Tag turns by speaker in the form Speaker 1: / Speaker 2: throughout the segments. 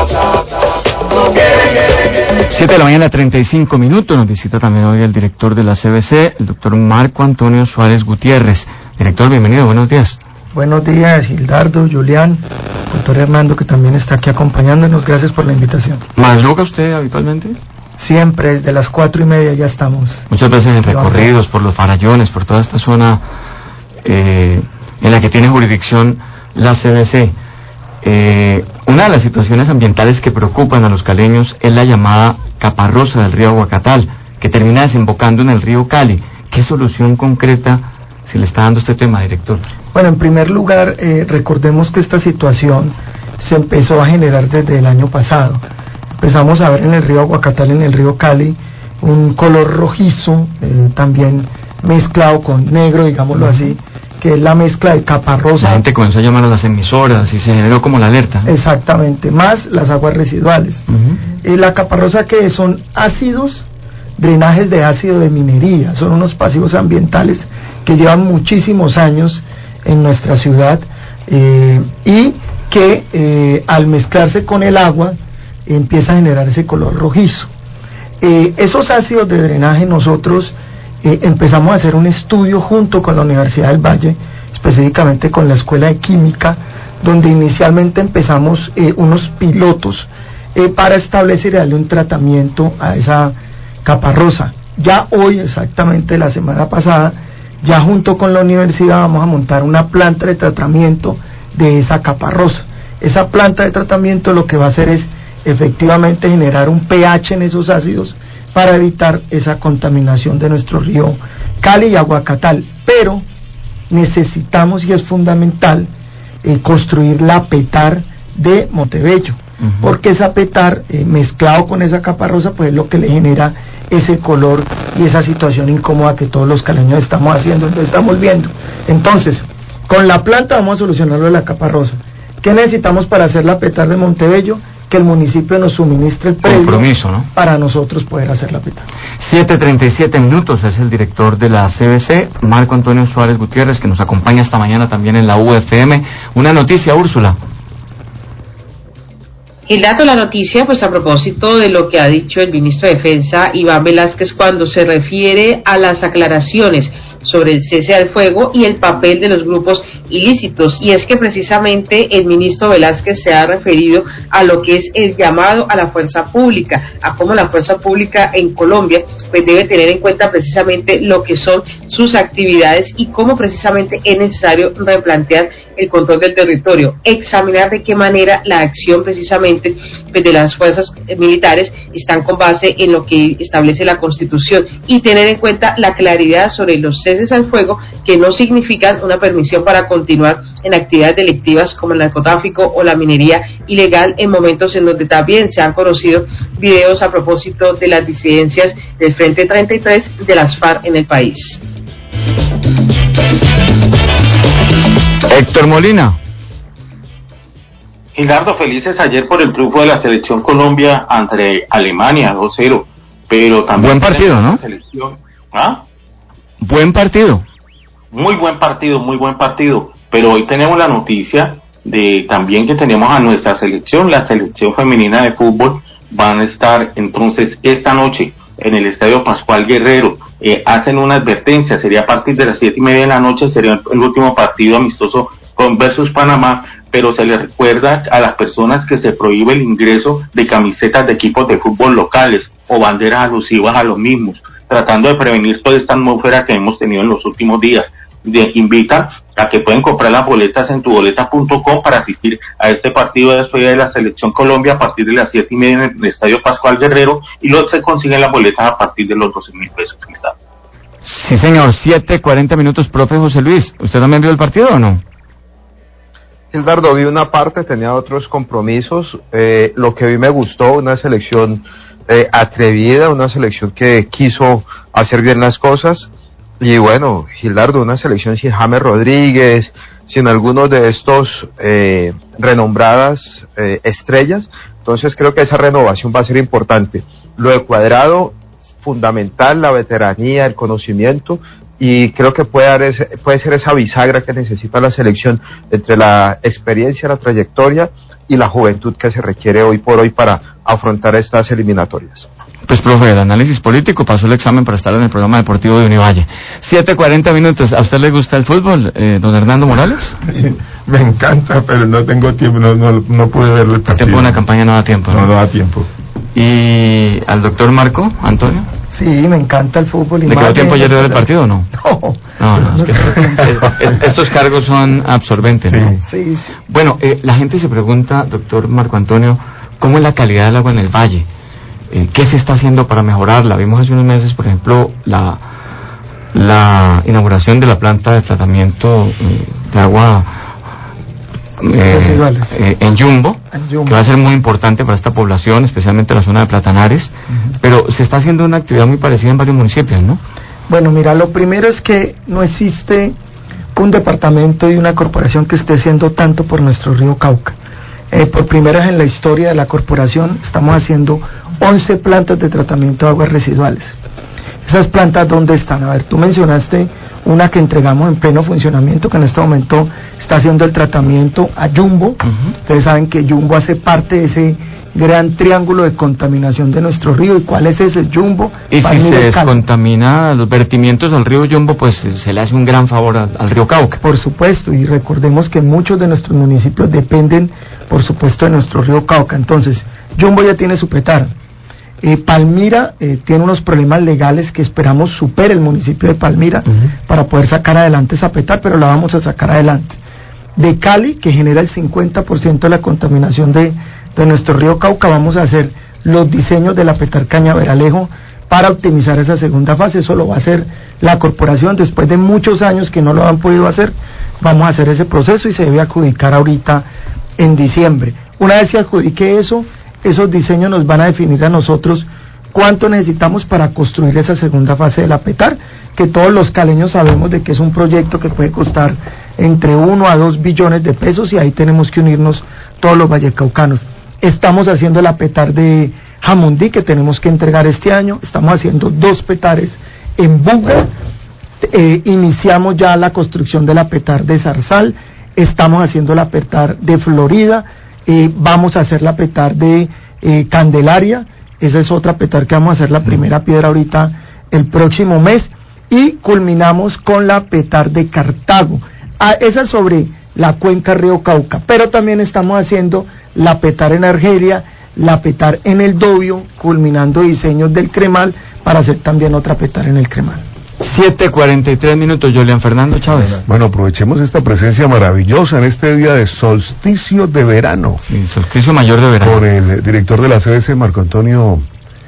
Speaker 1: 7 de la mañana, 35 minutos. Nos visita también hoy el director de la CBC, el doctor Marco Antonio Suárez Gutiérrez. Director, bienvenido, buenos días.
Speaker 2: Buenos días, Gildardo, Julián, doctor Hernando, que también está aquí acompañándonos. Gracias por la invitación.
Speaker 1: ¿Madruga usted habitualmente?
Speaker 2: Siempre, desde las 4:30 ya estamos.
Speaker 1: Muchas veces en recorridos por los Farallones, por toda esta zona en la que tiene jurisdicción la CBC. Una de las situaciones ambientales que preocupan a los caleños es la llamada caparrosa del río Aguacatal, que termina desembocando en el río Cali. ¿Qué solución concreta se le está dando a este tema, director?
Speaker 2: Bueno, en primer lugar, recordemos que esta situación se empezó a generar desde el año pasado. Empezamos a ver en el río Aguacatal, en el río Cali, un color rojizo, también mezclado con negro, digámoslo así, que es la mezcla de caparrosa.
Speaker 1: La gente comenzó a llamar a las emisoras y se generó como la alerta.
Speaker 2: Exactamente, más las aguas residuales. La caparrosa, que son ácidos, drenajes de ácido de minería, son unos pasivos ambientales que llevan muchísimos años en nuestra ciudad y que al mezclarse con el agua empieza a generar ese color rojizo. Esos ácidos de drenaje nosotros empezamos a hacer un estudio junto con la Universidad del Valle, específicamente con la Escuela de Química, donde inicialmente empezamos unos pilotos para establecer y darle un tratamiento a esa caparrosa. Ya hoy, exactamente la semana pasada, ya junto con la universidad vamos a montar una planta de tratamiento de esa caparrosa. Esa planta de tratamiento lo que va a hacer es efectivamente generar un pH en esos ácidos para evitar esa contaminación de nuestro río Cali y Aguacatal. Pero necesitamos, y es fundamental, construir la petar de Montebello, porque esa petar mezclado con esa caparrosa pues es lo que le genera ese color y esa situación incómoda que todos los caleños estamos estamos viendo. Entonces, con la planta vamos a solucionar lo de la caparrosa. ¿Qué necesitamos para hacer la petar de Montebello? Que el municipio nos suministre el predio,
Speaker 1: compromiso, ¿no?,
Speaker 2: para nosotros poder hacer la petar.
Speaker 1: 7:37 minutos, es el director de la CBC, Marco Antonio Suárez Gutiérrez, que nos acompaña esta mañana también en la UFM. Una noticia, Úrsula.
Speaker 3: Gildardo, la noticia, pues a propósito de lo que ha dicho el ministro de Defensa, Iván Velásquez, cuando se refiere a las aclaraciones sobre el cese al fuego y el papel de los grupos ilícitos, y es que precisamente el ministro Velásquez se ha referido a lo que es el llamado a la fuerza pública, a cómo la fuerza pública en Colombia pues debe tener en cuenta precisamente lo que son sus actividades y cómo precisamente es necesario replantear el control del territorio, examinar de qué manera la acción precisamente pues, de las fuerzas militares están con base en lo que establece la Constitución y tener en cuenta la claridad sobre los ceses al fuego que no significan una permisión para continuar en actividades delictivas como el narcotráfico o la minería ilegal, en momentos en donde también se han conocido videos a propósito de las disidencias del Frente 33 de las FARC en el país.
Speaker 1: Héctor Molina.
Speaker 4: Gildardo, felices ayer por el triunfo de la selección Colombia ante Alemania 2-0, pero también...
Speaker 1: Buen partido, ¿no?
Speaker 4: Selección. ¿Ah?
Speaker 1: Buen partido.
Speaker 4: Muy buen partido, pero hoy tenemos la noticia de también que tenemos a nuestra selección, la selección femenina de fútbol, van a estar entonces esta noche en el Estadio Pascual Guerrero. Hacen una advertencia, sería a partir de las 7:30 de la noche, sería el último partido amistoso con versus Panamá, pero se les recuerda a las personas que se prohíbe el ingreso de camisetas de equipos de fútbol locales o banderas alusivas a los mismos, tratando de prevenir toda esta atmósfera que hemos tenido en los últimos días. Invitan a que pueden comprar las boletas en tuboleta.com para asistir a este partido de despedida de la Selección Colombia a partir de las 7:30 en el Estadio Pascual Guerrero, y luego se consiguen las boletas a partir de los 12,000 pesos.
Speaker 1: Sí, señor, 7:40 minutos, profe José Luis. ¿Usted también vio el partido o no?
Speaker 5: Gildardo, vi una parte, tenía otros compromisos. Lo que vi me gustó, una selección atrevida, una selección que quiso hacer bien las cosas. Y bueno, Gildardo, una selección sin James Rodríguez, sin algunos de estos renombradas estrellas. Entonces creo que esa renovación va a ser importante. Lo de Cuadrado, fundamental, la veteranía, el conocimiento, y creo que puede ser esa bisagra que necesita la selección entre la experiencia, la trayectoria y la juventud que se requiere hoy por hoy para afrontar estas eliminatorias.
Speaker 1: Pues, profe, el análisis político pasó el examen para estar en el programa deportivo de Univalle. 7:40 minutos. ¿A usted le gusta el fútbol, don Hernando Morales?
Speaker 6: Me encanta, pero no tengo tiempo, no pude ver el partido.
Speaker 1: El tiempo de una campaña no da tiempo.
Speaker 6: No da tiempo.
Speaker 1: ¿Y al doctor Marco Antonio?
Speaker 2: Sí, me encanta el fútbol.
Speaker 1: ¿Le quedó tiempo ayer de ver el partido o no? No, es que estos cargos son absorbentes, ¿no?
Speaker 2: Sí.
Speaker 1: Bueno, la gente se pregunta, doctor Marco Antonio, ¿cómo es la calidad del agua en el valle? ¿Qué se está haciendo para mejorarla? Vimos hace unos meses, por ejemplo, la inauguración de la planta de tratamiento de agua en Yumbo, que va a ser muy importante para esta población, especialmente la zona de Platanares, pero se está haciendo una actividad muy parecida en varios municipios, ¿no?
Speaker 2: Bueno, mira, lo primero es que no existe un departamento y una corporación que esté haciendo tanto por nuestro río Cauca. Por primera vez en la historia de la corporación estamos haciendo 11 plantas de tratamiento de aguas residuales. ¿Esas plantas dónde están? A ver, tú mencionaste una que entregamos en pleno funcionamiento, que en este momento está haciendo el tratamiento a Yumbo. Ustedes saben que Yumbo hace parte de ese gran triángulo de contaminación de nuestro río. ¿Y cuál es ese? Yumbo.
Speaker 1: Y si se descontamina los vertimientos del río Yumbo, pues se le hace un gran favor al río Cauca.
Speaker 2: Por supuesto, y recordemos que muchos de nuestros municipios dependen, por supuesto, de nuestro río Cauca. Entonces, Yumbo ya tiene su PETAR. Palmira tiene unos problemas legales que esperamos supere el municipio de Palmira para poder sacar adelante esa PETAR, pero la vamos a sacar adelante. De Cali, que genera el 50% de la contaminación de nuestro río Cauca, vamos a hacer los diseños de la PETAR Cañaveralejo para optimizar esa segunda fase. Eso lo va a hacer la corporación después de muchos años que no lo han podido hacer. Vamos a hacer ese proceso y se debe adjudicar ahorita en diciembre. Una vez se adjudique eso, esos diseños nos van a definir a nosotros cuánto necesitamos para construir esa segunda fase de la PETAR, que todos los caleños sabemos de que es un proyecto que puede costar entre 1 a 2 billones de pesos, y ahí tenemos que unirnos todos los vallecaucanos. Estamos haciendo la PETAR de Jamundí, que tenemos que entregar este año. Estamos haciendo 2 PETARes en Buga. Iniciamos ya la construcción de la PETAR de Zarzal. Estamos haciendo la PETAR de Florida. Vamos a hacer la PETAR de Candelaria. Esa es otra PETAR que vamos a hacer la primera piedra ahorita el próximo mes, y culminamos con la PETAR de Cartago. Esa es sobre la cuenca Río Cauca, pero también estamos haciendo la PETAR en Argelia, la PETAR en el Dobio, culminando diseños del Cremal para hacer también otra PETAR en el Cremal.
Speaker 1: 7:43 minutos, Julián Fernando Chávez.
Speaker 6: Bueno, aprovechemos esta presencia maravillosa en este día de solsticio de verano.
Speaker 1: Sí, solsticio mayor de verano.
Speaker 6: Por el director de la CBC, Marco Antonio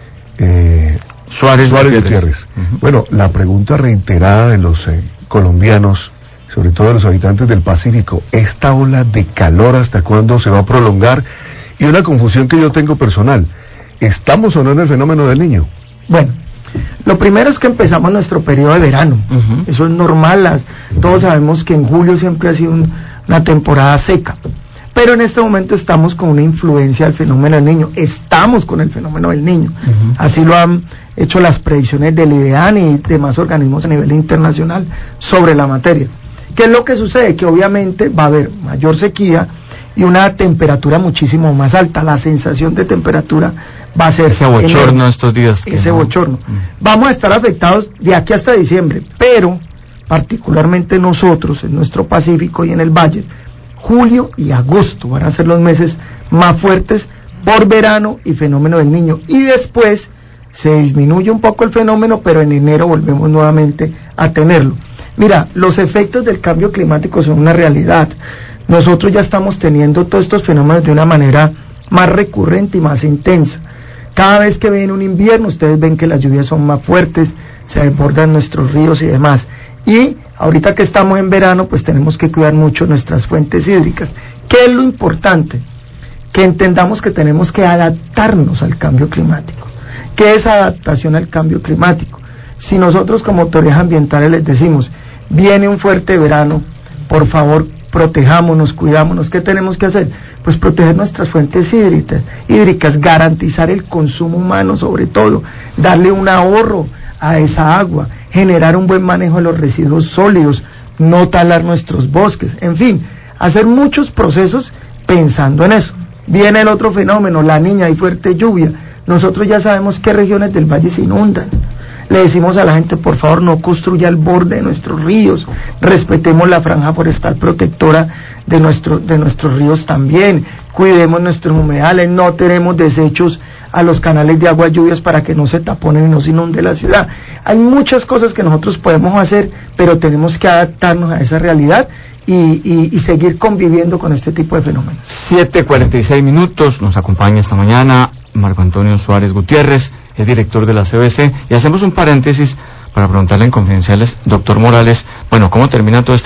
Speaker 6: Suárez Gutiérrez. Bueno, la pregunta reiterada de los colombianos, sobre todo de los habitantes del Pacífico, ¿esta ola de calor hasta cuándo se va a prolongar? Y una confusión que yo tengo personal, ¿estamos o no en el fenómeno del Niño?
Speaker 2: Bueno, lo primero es que empezamos nuestro periodo de verano. Eso es normal. Todos sabemos que en julio siempre ha sido una temporada seca, pero en este momento estamos con una influencia del fenómeno del Niño. Estamos con el fenómeno del Niño. Así lo han hecho las predicciones del IDEAN y demás organismos a nivel internacional sobre la materia. ¿Qué es lo que sucede? Que obviamente va a haber mayor sequía y una temperatura muchísimo más alta. La sensación de temperatura va a ser
Speaker 1: ese bochorno estos días.
Speaker 2: Ese bochorno. Vamos a estar afectados de aquí hasta diciembre, pero particularmente nosotros en nuestro Pacífico y en el Valle, julio y agosto van a ser los meses más fuertes por verano y fenómeno del Niño, y después se disminuye un poco el fenómeno, pero en enero volvemos nuevamente a tenerlo. Mira, los efectos del cambio climático son una realidad. Nosotros ya estamos teniendo todos estos fenómenos de una manera más recurrente y más intensa. Cada vez que viene un invierno, ustedes ven que las lluvias son más fuertes, se desbordan nuestros ríos y demás. Y ahorita que estamos en verano, pues tenemos que cuidar mucho nuestras fuentes hídricas. ¿Qué es lo importante? Que entendamos que tenemos que adaptarnos al cambio climático. ¿Qué es adaptación al cambio climático? Si nosotros como autoridades ambientales les decimos, viene un fuerte verano, por favor, protejámonos, cuidámonos. ¿Qué tenemos que hacer? Pues proteger nuestras fuentes hídricas, garantizar el consumo humano sobre todo, darle un ahorro a esa agua, generar un buen manejo de los residuos sólidos, no talar nuestros bosques, en fin, hacer muchos procesos pensando en eso. Viene el otro fenómeno, la Niña y fuerte lluvia. Nosotros ya sabemos qué regiones del valle se inundan. Le decimos a la gente, por favor, no construya el borde de nuestros ríos, respetemos la franja forestal protectora de nuestros ríos también, cuidemos nuestros humedales, no tenemos desechos a los canales de agua lluvias para que no se taponen y no se inunde la ciudad. Hay muchas cosas que nosotros podemos hacer, pero tenemos que adaptarnos a esa realidad y seguir conviviendo con este tipo de fenómenos.
Speaker 1: 7:46, nos acompaña esta mañana Marco Antonio Suárez Gutiérrez, es director de la CBC, y hacemos un paréntesis para preguntarle en confidenciales, doctor Morales, bueno, ¿cómo termina todo este